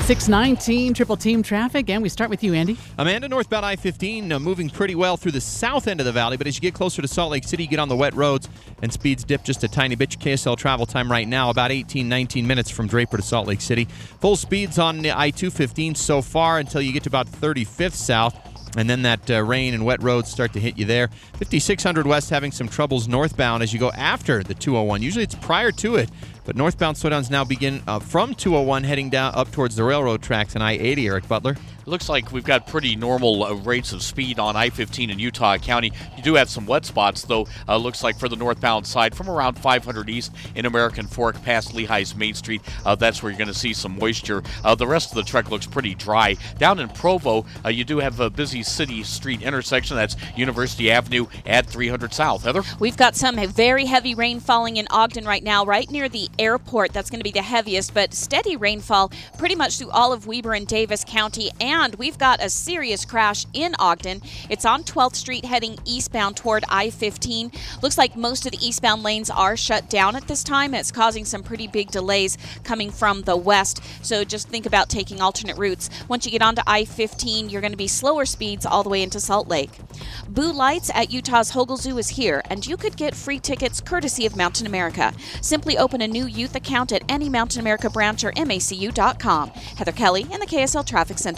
619 Triple Team traffic, and we start with you, Andy. Amanda, northbound I-15 moving pretty well through the south end of the valley, but as you get closer to Salt Lake City, you get on the wet roads and speeds dip just a tiny bit. KSL travel time right now about 19 minutes from Draper to Salt Lake City. Full speeds on the I-215 so far until you get to about 35th south. And then that rain and wet roads start to hit you there. 5600 West having some troubles northbound as you go after the 201. Usually it's prior to it, but northbound slowdowns now begin from 201 heading down up towards the railroad tracks in I-80, Eric Butler. It looks like we've got pretty normal rates of speed on I-15 in Utah County. You do have some wet spots, though. Looks like for the northbound side, from around 500 East in American Fork past Lehigh's Main Street, that's where you're going to see some moisture. The rest of the trek looks pretty dry. Down in Provo, you do have a busy City Street intersection. That's University Avenue at 300 South. Heather? We've got some very heavy rain falling in Ogden right now, right near the airport. That's going to be the heaviest, but steady rainfall pretty much through all of Weber and Davis County. And we've got a serious crash in Ogden. It's on 12th Street heading eastbound toward I-15. Looks like most of the eastbound lanes are shut down at this time. It's causing some pretty big delays coming from the west. So just think about taking alternate routes. Once you get onto I-15, you're going to be slower speeds all the way into Salt Lake. Boo Lights at Utah's Hogle Zoo is here, and you could get free tickets courtesy of Mountain America. Simply open a new youth account at any Mountain America branch or MACU.com. Heather Kelly in the KSL Traffic Center.